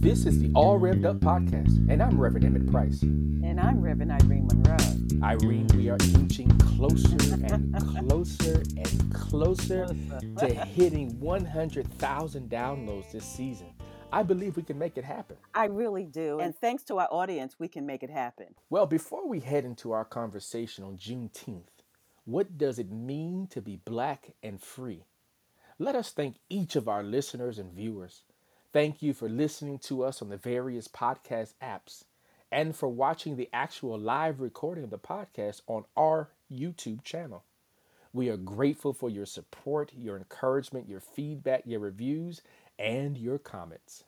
This is the All Revved Up podcast, and I'm Reverend Emmett Price. And I'm Reverend Irene Monroe. Irene, we are inching closer and closer and closer to hitting 100,000 downloads this season. I believe we can make it happen. I really do. And thanks to our audience, we can make it happen. Well, before we head into our conversation on Juneteenth, what does it mean to be Black and free? Let us thank each of our listeners and viewers. Thank you for listening to us on the various podcast apps and for watching the actual live recording of the podcast on our YouTube channel. We are grateful for your support, your encouragement, your feedback, your reviews, and your comments.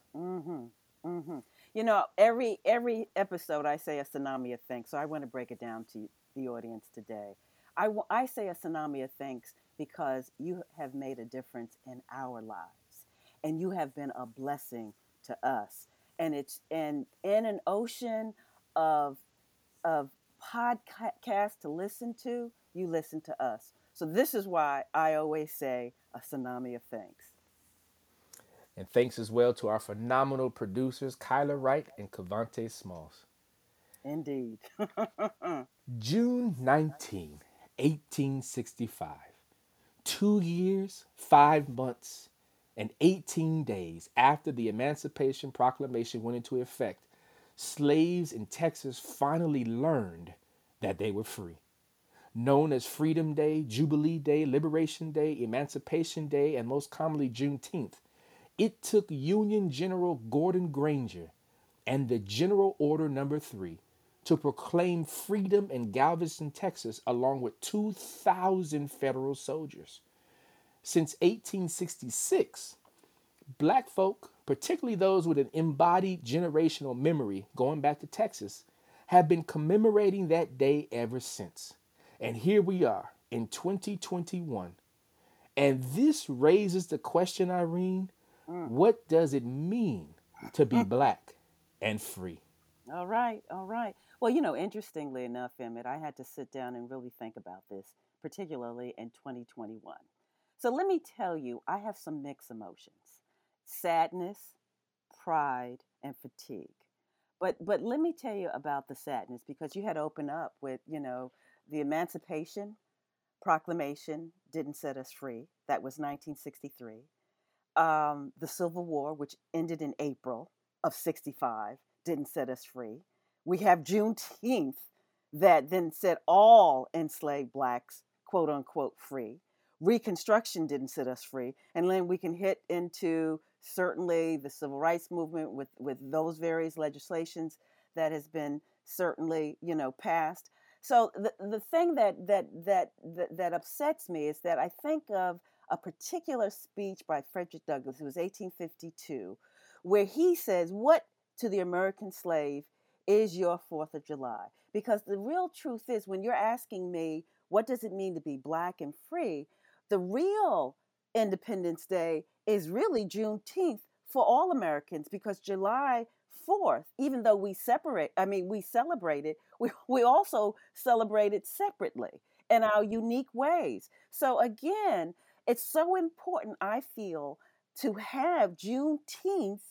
You know, every episode I say a tsunami of thanks, so I want to break it down to the audience today. I say a tsunami of thanks because you have made a difference in our lives. And you have been a blessing to us. And it's in an ocean of podcasts to listen to, you listen to us. So this is why I always say a tsunami of thanks. And thanks as well to our phenomenal producers, Kyla Wright and Cavante Smalls. Indeed. June 19, 1865. 2 years, 5 months, and 18 days after the Emancipation Proclamation went into effect, slaves in Texas finally learned that they were free. Known as Freedom Day, Jubilee Day, Liberation Day, Emancipation Day, and most commonly Juneteenth, it took Union General Gordon Granger and the General Order No. 3 to proclaim freedom in Galveston, Texas, along with 2,000 federal soldiers. Since 1866, Black folk, particularly those with an embodied generational memory going back to Texas, have been commemorating that day ever since. And here we are in 2021. And this raises the question, Irene, what does it mean to be Black and free? All right. Well, you know, interestingly enough, Emmett, I had to sit down and really think about this, particularly in 2021. So let me tell you, I have some mixed emotions. Sadness, pride, and fatigue. But let me tell you about the sadness, because you had to open up with, you know, the Emancipation Proclamation didn't set us free. That was 1963. The Civil War, which ended in April of 65, didn't set us free. We have Juneteenth that then set all enslaved Blacks, quote unquote, free. Reconstruction didn't set us free. And then we can hit into certainly the civil rights movement with those various legislations that has been certainly, you know, passed. So the thing that upsets me is that I think of a particular speech by Frederick Douglass, who was 1852, where he says, "What to the American slave is your 4th of July?" Because the real truth is, when you're asking me, what does it mean to be Black and free? The real Independence Day is really Juneteenth for all Americans, because July 4th, even though we celebrate it, we also celebrate it separately in our unique ways. So again, it's so important, I feel, to have Juneteenth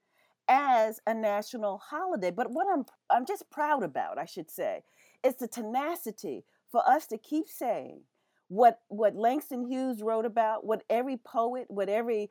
as a national holiday. But what I'm just proud about, I should say, is the tenacity for us to keep saying what Langston Hughes wrote about, what every poet, what every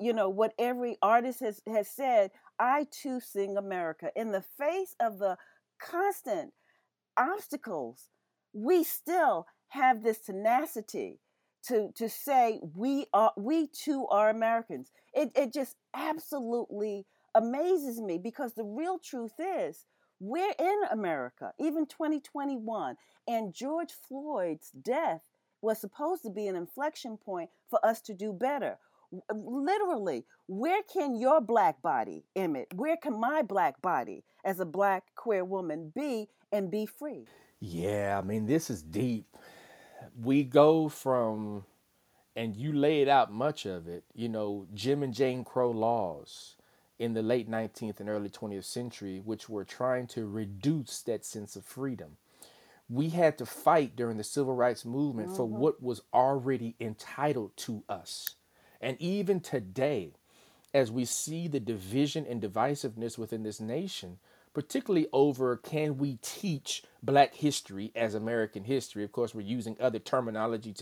artist has said. I too sing America. In the face of the constant obstacles, we still have this tenacity to say we too are Americans. It just absolutely amazes me, because the real truth is, we're in America, even 2021, and George Floyd's death was supposed to be an inflection point for us to do better. Literally, where can your Black body, Emmett, where can my Black body as a Black queer woman be and be free? Yeah, I mean, this is deep. We go from, and you laid out much of it, you know, Jim and Jane Crow laws in the late 19th and early 20th century, which were trying to reduce that sense of freedom. We had to fight during the civil rights movement for what was already entitled to us. And even today, as we see the division and divisiveness within this nation, particularly over can we teach Black history as American history. Of course, we're using other terminology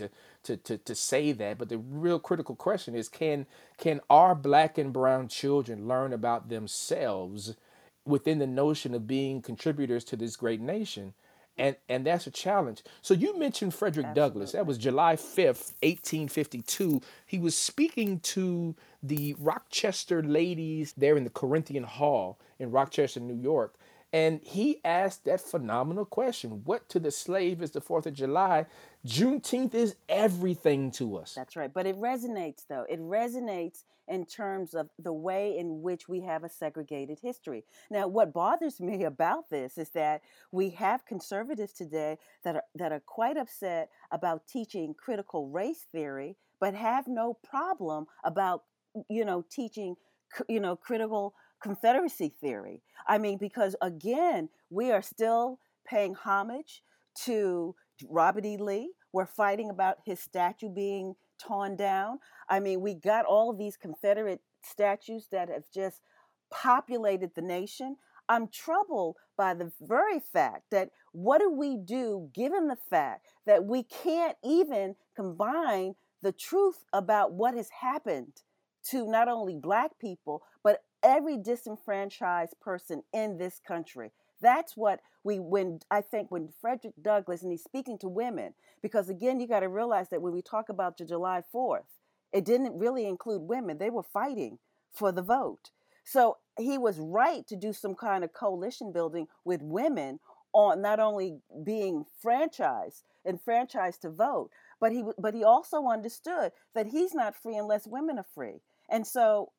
to say that, but the real critical question is can our Black and brown children learn about themselves within the notion of being contributors to this great nation? And that's a challenge. So you mentioned Frederick Douglass. That Absolutely. was July 5th, 1852. He was speaking to the Rochester ladies there in the Corinthian Hall in Rochester, New York. And he asked that phenomenal question: what to the slave is the 4th of July? Juneteenth is everything to us. That's right. But it resonates, though. It resonates in terms of the way in which we have a segregated history. Now, what bothers me about this is that we have conservatives today that are quite upset about teaching critical race theory, but have no problem about teaching critical Confederacy theory. I mean, because again, we are still paying homage to Robert E. Lee. We're fighting about his statue being torn down. I mean, we got all of these Confederate statues that have just populated the nation. I'm troubled by the very fact that what do we do given the fact that we can't even combine the truth about what has happened to not only Black people, but every disenfranchised person in this country. That's what when I think when Frederick Douglass, and he's speaking to women, because again, you got to realize that when we talk about the July 4th, it didn't really include women. They were fighting for the vote. So he was right to do some kind of coalition building with women on not only being franchised to vote, but he also understood that he's not free unless women are free. And so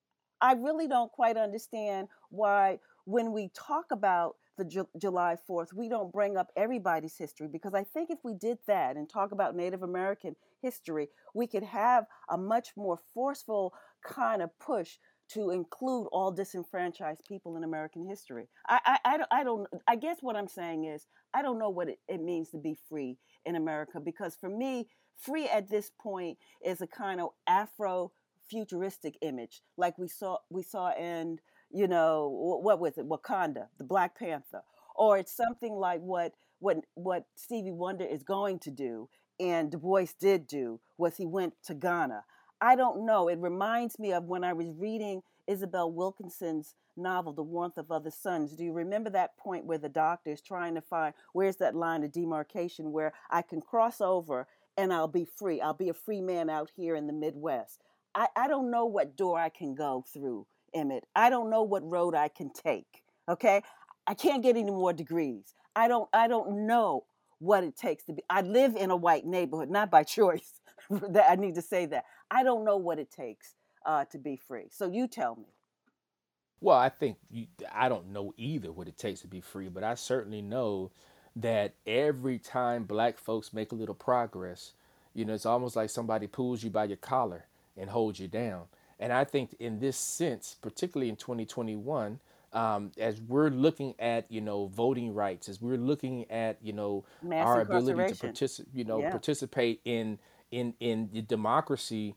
I really don't quite understand why, when we talk about the July 4th, we don't bring up everybody's history. Because I think if we did that and talk about Native American history, we could have a much more forceful kind of push to include all disenfranchised people in American history. I guess what I'm saying is, I don't know what it means to be free in America, because for me, free at this point is a kind of Afro futuristic image like we saw in what was it, Wakanda, the Black Panther, or it's something like what Stevie Wonder is going to do and Du Bois did do, was he went to Ghana. I don't know, it reminds me of when I was reading Isabel Wilkinson's novel The Warmth of Other Suns. Do you remember that point where the doctor is trying to find where's that line of demarcation where I can cross over and I'll be free, I'll be a free man out here in the Midwest? I don't know what door I can go through, Emmett. I don't know what road I can take. Okay? I can't get any more degrees. I don't know what it takes to be. I live in a white neighborhood, not by choice. That I need to say that. I don't know what it takes to be free. So you tell me. Well, I don't know either what it takes to be free, but I certainly know that every time Black folks make a little progress, it's almost like somebody pulls you by your collar and holds you down. And I think in this sense, particularly in 2021, as we're looking at voting rights, as we're looking at Mass our ability to incarceration. Yeah. participate in the democracy,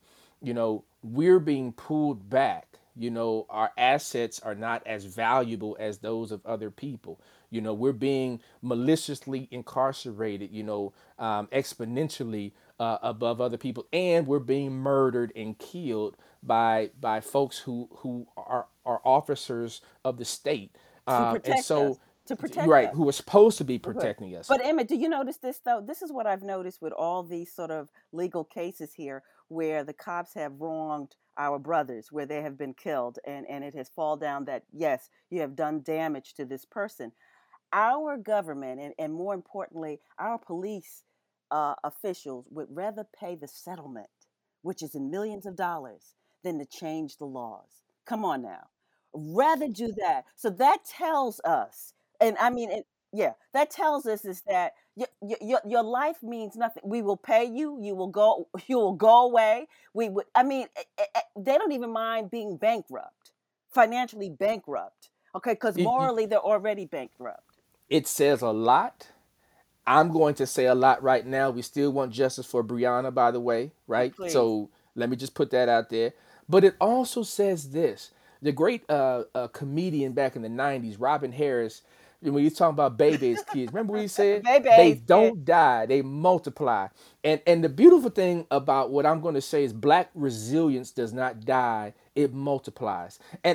we're being pulled back. Our assets are not as valuable as those of other people. We're being maliciously incarcerated, exponentially above other people, and we're being murdered and killed by folks who are officers of the state. To And protect us. so, To protect right, us. who are supposed to be Okay. protecting us. But Emmett, do you notice this though? This is what I've noticed with all these sort of legal cases here where the cops have wronged our brothers, where they have been killed, and it has fall down that yes, you have done damage to this person. Our government, and more importantly, our police officials would rather pay the settlement, which is in millions of dollars, than to change the laws. Come on now. Rather do that. So that tells us, and I mean, yeah, that tells us is that your life means nothing. We will pay you. You will go. You will go away. We would. I mean, they don't even mind being bankrupt, financially bankrupt. Okay, because It, morally they're already bankrupt. it says a lot. I'm going to say a lot right now. We still want justice for Brianna, by the way, right? Please. So let me just put that out there. But it also says this. The great comedian back in the 90s, Robin Harris, when he's talking about babies, kids, remember what he said? They Babies, yeah. don't die, they multiply. And the beautiful thing about what I'm going to say is black resilience does not die, it multiplies. And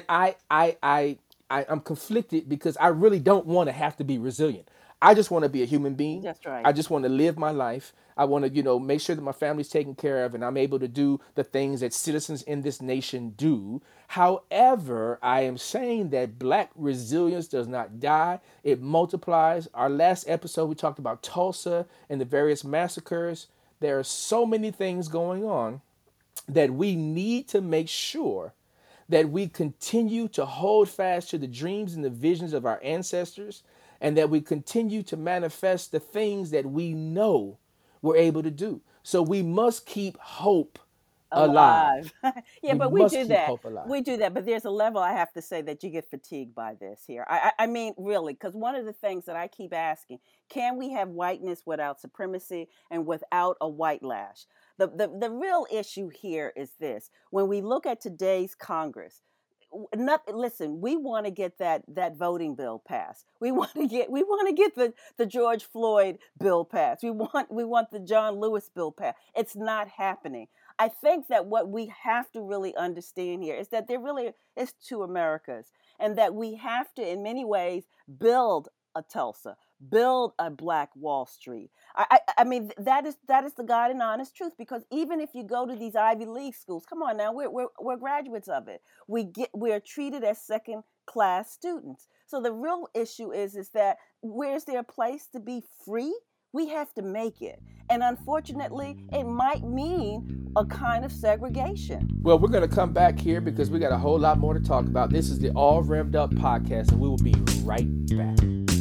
I'm conflicted because I really don't want to have to be resilient. I just want to be a human being. That's right. I just want to live my life. I want to, make sure that my family's taken care of and I'm able to do the things that citizens in this nation do. However, I am saying that black resilience does not die, it multiplies. Our last episode, we talked about Tulsa and the various massacres. There are so many things going on that we need to make sure that we continue to hold fast to the dreams and the visions of our ancestors, and that we continue to manifest the things that we know we're able to do. So we must keep hope alive. Alive. Yeah, We but we must do keep that. hope alive. We do that. But there's a level I have to say that you get fatigued by this here. I mean, really, because one of the things that I keep asking, can we have whiteness without supremacy and without a white lash? The real issue here is this. When we look at today's Congress, listen, we want to get that voting bill passed. We want to get the George Floyd bill passed. We want the John Lewis bill passed. It's not happening. I think that what we have to really understand here is that there really is two Americas, and that we have to, in many ways, build a Tulsa, build a Black Wall Street. I mean, that is the God and honest truth. Because even if you go to these Ivy League schools, come on now, we're graduates of it. We're treated as second class students. So the real issue is that where's there a place to be free? We have to make it. And unfortunately, it might mean a kind of segregation. Well, we're going to come back here because we got a whole lot more to talk about. This is the All Revved Up podcast, and we will be right back.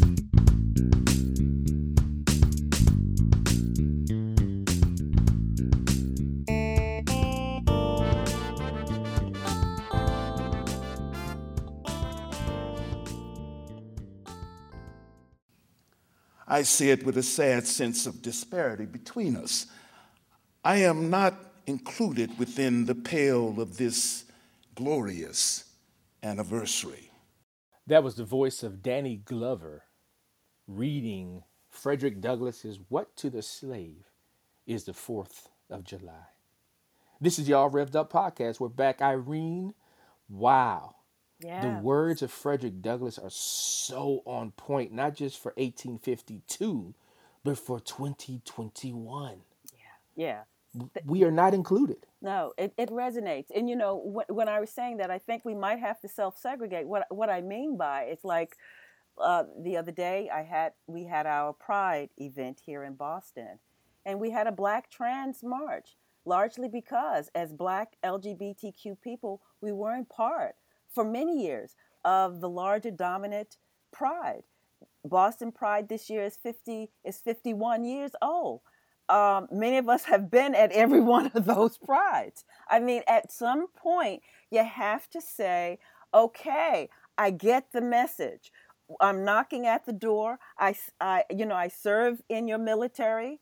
I say it with a sad sense of disparity between us. I am not included within the pale of this glorious anniversary. That was the voice of Danny Glover reading Frederick Douglass's What to the Slave is the 4th of July. This is y'all Revved Up podcast. We're back. Irene, wow. Yeah. The words of Frederick Douglass are so on point, not just for 1852, but for 2021. Yeah. We are not included. No, it resonates. And when I was saying that, I think we might have to self-segregate. What I mean by it's like the other day we had our Pride event here in Boston, and we had a Black trans march, largely because as Black LGBTQ people, we weren't part for many years of the larger dominant Pride. Boston Pride this year is 51 years old. Many of us have been at every one of those prides. I mean, at some point, you have to say, okay, I get the message. I'm knocking at the door. I serve in your military.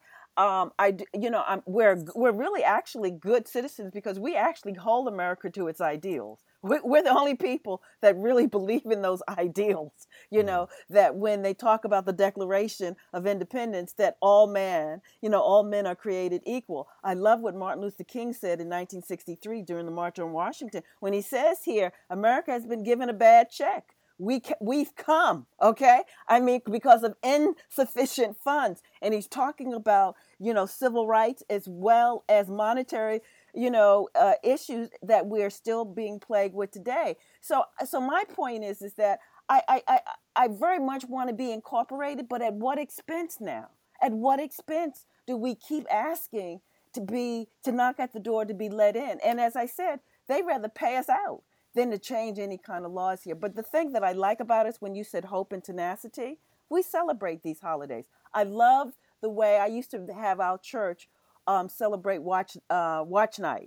We're really actually good citizens because we actually hold America to its ideals. We're the only people that really believe in those ideals, that when they talk about the Declaration of Independence, that all men are created equal. I love what Martin Luther King said in 1963 during the March on Washington, when he says here, America has been given a bad check. We've come, okay? I mean, because of insufficient funds. And he's talking about, civil rights as well as monetary issues that we're still being plagued with today. So my point is that I very much want to be incorporated, but at what expense now? At what expense do we keep asking to knock at the door to be let in? And as I said, they'd rather pay us out than to change any kind of laws here. But the thing that I like about us, when you said hope and tenacity, we celebrate these holidays. I love the way I used to have our church celebrate watch night,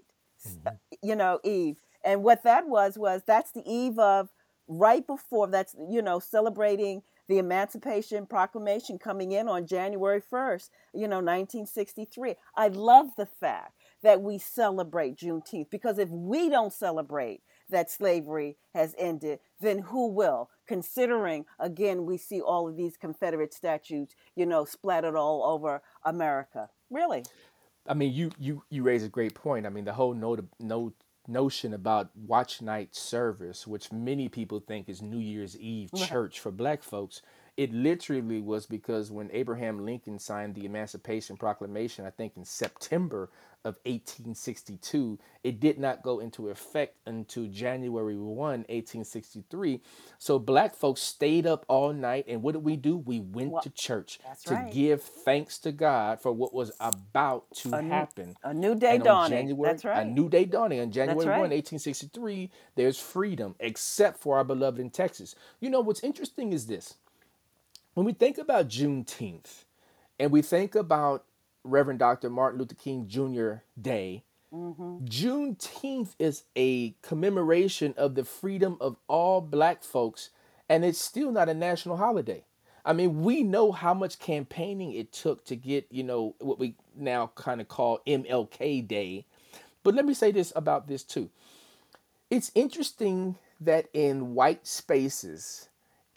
Eve. And what that was that's the eve of right before that's, celebrating the Emancipation Proclamation coming in on January 1st, 1963. I love the fact that we celebrate Juneteenth, because if we don't celebrate that slavery has ended, then who will? Considering, again, we see all of these Confederate statues, splattered all over America. Really? I mean, you raise a great point. I mean, the whole notion about watch night service, which many people think is New Year's Eve Right. church for black folks, it literally was because when Abraham Lincoln signed the Emancipation Proclamation, I think in September of 1862, it did not go into effect until January 1, 1863. So black folks stayed up all night, and what did we do? We went Well, to church that's to right. give thanks to God for what was about to A, n- happen. a new day And on dawning. January, That's a right. new day dawning, on That's January 1, right. 1863, there's freedom, except for our beloved in Texas. You know, what's interesting is this. When we think about Juneteenth and we think about Reverend Dr. Martin Luther King Jr. Day, Hmm. Juneteenth is a commemoration of the freedom of all black folks, and it's still not a national holiday. I mean, we know how much campaigning it took to get, what we now kind of call MLK Day. But let me say this about this too. It's interesting that in white spaces,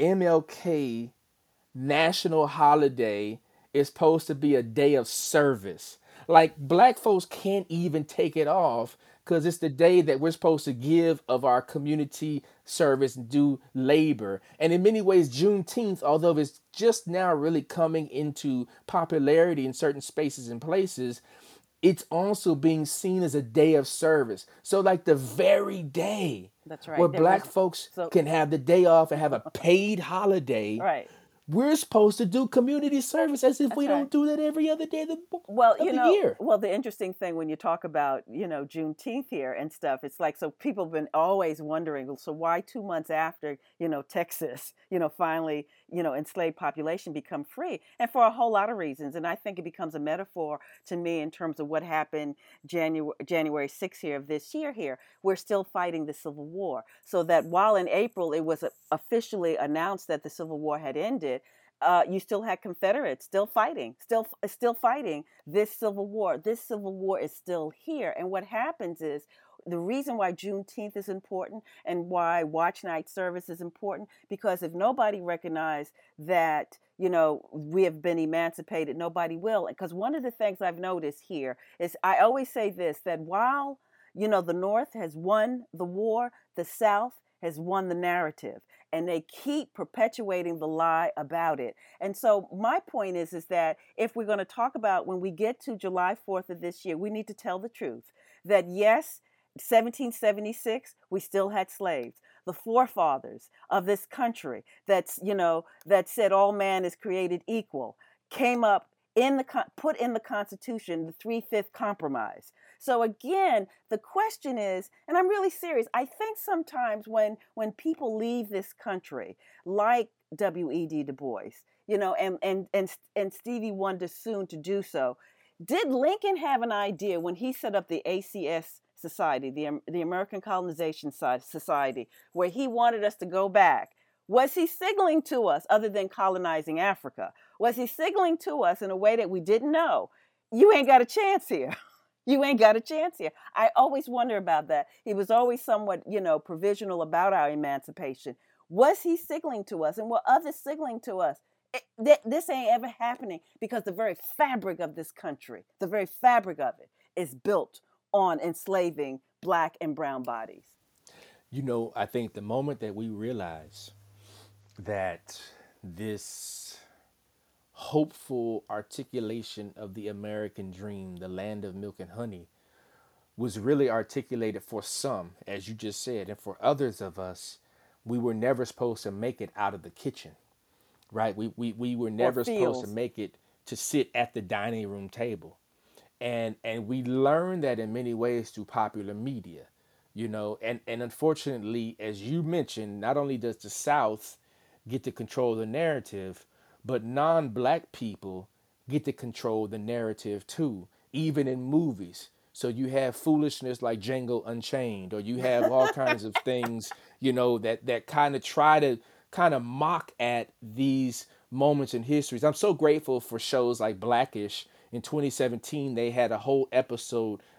MLK national holiday is supposed to be a day of service. Like black folks can't even take it off because it's the day that we're supposed to give of our community service and do labor. And in many ways, Juneteenth, although it's just now really coming into popularity in certain spaces and places, it's also being seen as a day of service. So, like the very day That's where right. There black was folks so can have the day off and have a paid holiday, right. we're supposed to do community service as if That's we right. don't do that every other day of Well, of the year. the interesting thing when you talk about, Juneteenth here and stuff, it's like, so people have been always wondering, well, so why 2 months after, Texas, finally, enslaved population become free? And for a whole lot of reasons. And I think it becomes a metaphor to me in terms of what happened January 6th here of this year here. We're still fighting the Civil War. So that while in April it was officially announced that the Civil War had ended, you still had Confederates still fighting this Civil War. This Civil War is still here. And what happens is, the reason why Juneteenth is important and why Watch Night service is important, because if nobody recognized that, we have been emancipated, nobody will. Because one of the things I've noticed here is, I always say this, that while, the North has won the war, the South has won the narrative, and they keep perpetuating the lie about it. And so my point is that if we're going to talk about, when we get to July 4th of this year, we need to tell the truth that yes, 1776, we still had slaves. The forefathers of this country that said all man is created equal came up put in the Constitution the 3/5 compromise. So again, the question is, and I'm really serious, I think sometimes when people leave this country, like W.E.D. Du Bois, and Stevie Wonder soon to do so, did Lincoln have an idea when he set up the ACS Society, the American Colonization Society, where he wanted us to go back? Was he signaling to us, other than colonizing Africa, was he signaling to us in a way that we didn't know? You ain't got a chance here. You ain't got a chance here. I always wonder about that. He was always somewhat, provisional about our emancipation. Was he signaling to us? And were others signaling to us? This ain't ever happening, because the very fabric of this country, the very fabric of it, is built on enslaving black and brown bodies. I think the moment that we realize that this hopeful articulation of the American dream, the land of milk and honey, was really articulated for some, as you just said, and for others of us, we were never supposed to make it out of the kitchen, right? We were Or never supposed to feels. make it to sit at the dining room table. And we learned that in many ways through popular media, and unfortunately, as you mentioned, not only does the South get to control the narrative, but non-black people get to control the narrative too, even in movies. So you have foolishness like Django Unchained, or you have all kinds of things, that kind of try to kind of mock at these moments in histories. I'm so grateful for shows like Blackish. In 2017, they had a whole episode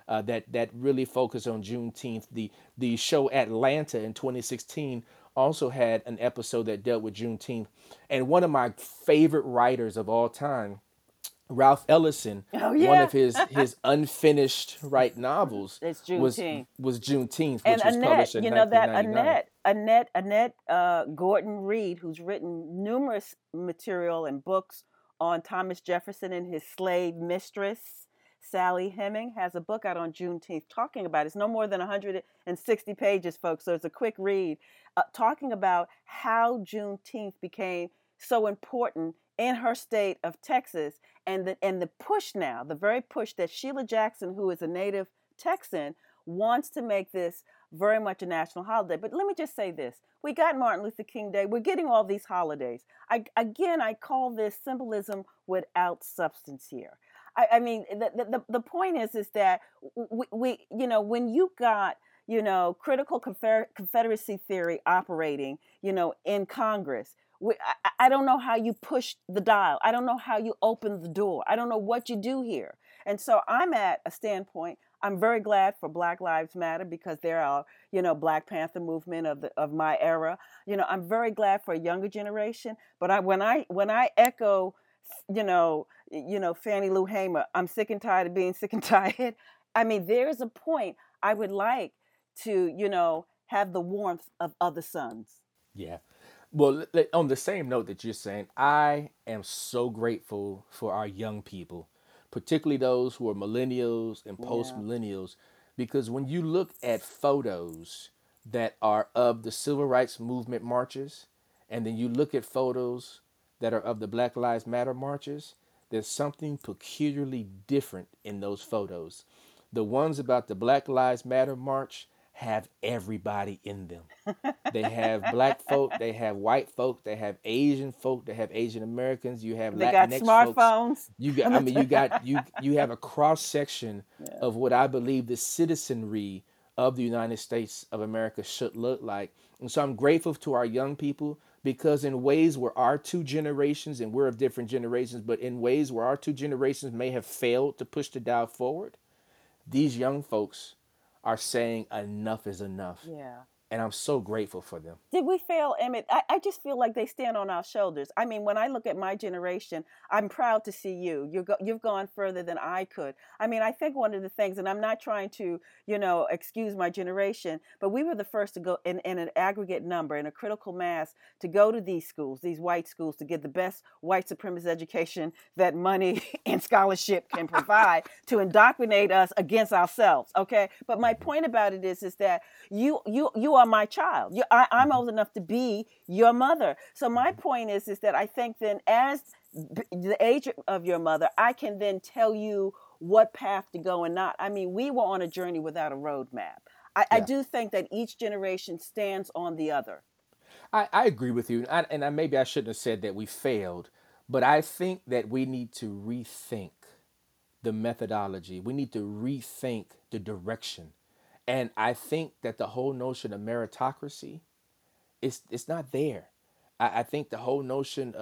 that really focused on Juneteenth. The show Atlanta in 2016 also had an episode that dealt with Juneteenth. And one of my favorite writers of all time, Ralph Ellison, Oh one yeah, of his unfinished right novels it's was Juneteenth. was Juneteenth, And which was Annette, published in you know that 1999. Annette Gordon Reed, who's written numerous material and books on Thomas Jefferson and his slave mistress, Sally Heming, has a book out on Juneteenth talking about it. It's no more than 160 pages, folks, so it's a quick read, talking about how Juneteenth became so important in her state of Texas, and the push now, the very push that Sheila Jackson, who is a native Texan, wants to make this very much a national holiday. But let me just say this. We got Martin Luther King Day. We're getting all these holidays. I call this symbolism without substance here. I mean, the point is that when you got, critical Confederacy theory operating, in Congress, I don't know how you push the dial. I don't know how you open the door. I don't know what you do here. And so I'm at a standpoint. I'm very glad for Black Lives Matter because they're our, Black Panther movement of my era. I'm very glad for a younger generation. But when I echo, Fannie Lou Hamer, I'm sick and tired of being sick and tired. I mean, there's a point I would like to, have the warmth of other suns. Yeah. Well, on the same note that you're saying, I am so grateful for our young people, particularly those who are millennials and post Yeah. millennials, because when you look at photos that are of the civil rights movement marches, and then you look at photos that are of the Black Lives Matter marches, there's something peculiarly different in those photos. The ones about the Black Lives Matter march have everybody in them. They have black folk, they have white folk, they have Asian folk, they have Asian Americans, you have They got Latinx folks. smartphones. You got, I mean, you have a cross section Yeah. of what I believe the citizenry of the United States of America should look like. And so I'm grateful to our young people because in ways where our two generations, and we're of different generations, but in ways where our two generations may have failed to push the dial forward, these young folks are saying enough is enough. Yeah. And I'm so grateful for them. Did we fail, Emmett? I just feel like they stand on our shoulders. I mean, when I look at my generation, I'm proud to see you. You've gone further than I could. I mean, I think one of the things, and I'm not trying to, excuse my generation, but we were the first to go in an aggregate number, in a critical mass, to go to these schools, these white schools, to get the best white supremacist education that money and scholarship can provide to indoctrinate us against ourselves. Okay, but my point about it is that you are my child. I'm old enough to be your mother. So my point is that I think then, as the age of your mother, I can then tell you what path to go and not. I mean, we were on a journey without a roadmap. I Yeah. do think that each generation stands on the other. I agree with you. Maybe I shouldn't have said that we failed, but I think that we need to rethink the methodology. We need to rethink the direction. And I think that the whole notion of meritocracy, it's not there. I think the whole notion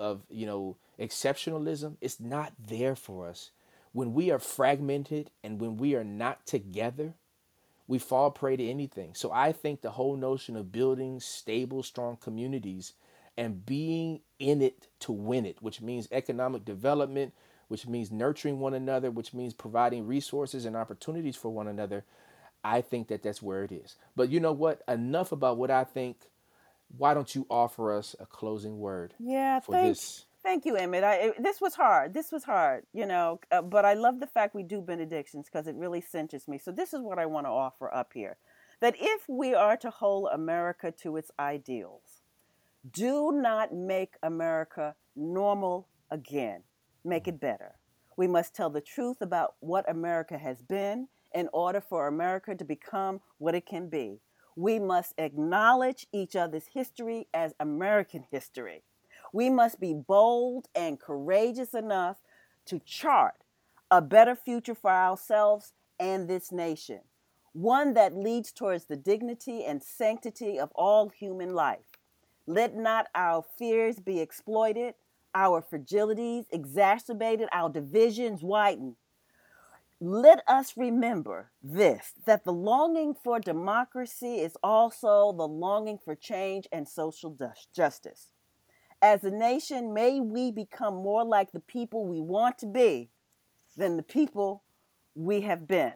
of exceptionalism is not there for us. When we are fragmented and when we are not together, we fall prey to anything. So I think the whole notion of building stable, strong communities and being in it to win it, which means economic development, which means nurturing one another, which means providing resources and opportunities for one another, I think that that's where it is. But you know what? Enough about what I think. Why don't you offer us a closing word Yeah, for this? thank you, Emmett. This was hard. This was hard, but I love the fact we do benedictions because it really cinches me. So this is what I want to offer up here: that if we are to hold America to its ideals, do not make America normal again. Make it better. We must tell the truth about what America has been in order for America to become what it can be. We must acknowledge each other's history as American history. We must be bold and courageous enough to chart a better future for ourselves and this nation, one that leads towards the dignity and sanctity of all human life. Let not our fears be exploited, our fragilities exacerbated, our divisions widened. Let us remember this, that the longing for democracy is also the longing for change and social justice. As a nation, may we become more like the people we want to be than the people we have been.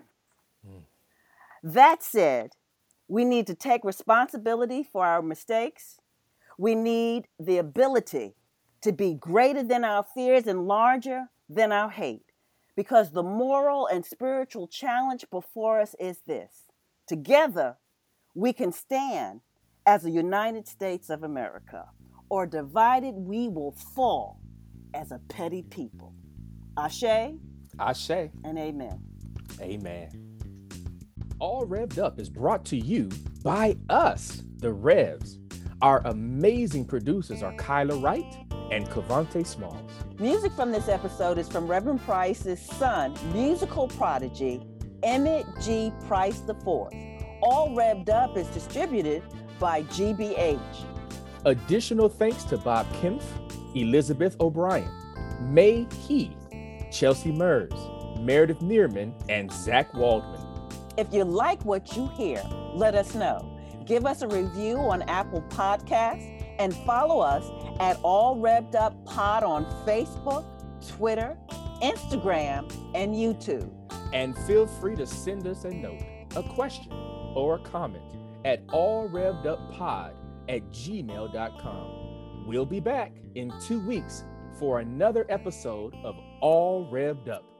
That said, we need to take responsibility for our mistakes. We need the ability to be greater than our fears and larger than our hate. Because the moral and spiritual challenge before us is this. Together, we can stand as a United States of America, or divided we will fall as a petty people. Ashe Ashe. and amen. Amen. All Revved Up is brought to you by us, the Revs. Our amazing producers are Kyla Wright and Cavante Smalls. Music from this episode is from Reverend Price's son, musical prodigy, Emmett G. Price IV. All Revved Up is distributed by GBH. Additional thanks to Bob Kempf, Elizabeth O'Brien, May Heath, Chelsea Mers, Meredith Neerman, and Zach Waldman. If you like what you hear, let us know. Give us a review on Apple Podcasts and follow us at All Revved Up Pod on Facebook, Twitter, Instagram, and YouTube. And feel free to send us a note, a question, or a comment at allrevveduppod@gmail.com. We'll be back in 2 weeks for another episode of All Revved Up.